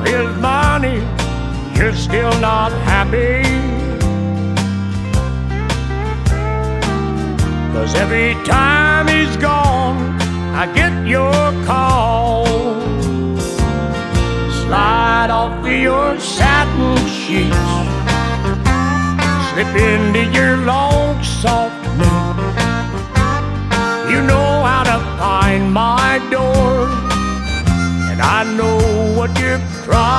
his money, you're still not happy. 'Cause every time he's gone, I get your call. Slide off of your satin sheets, slip into your long soft knit. You know how to find my door, and I know what you're crying.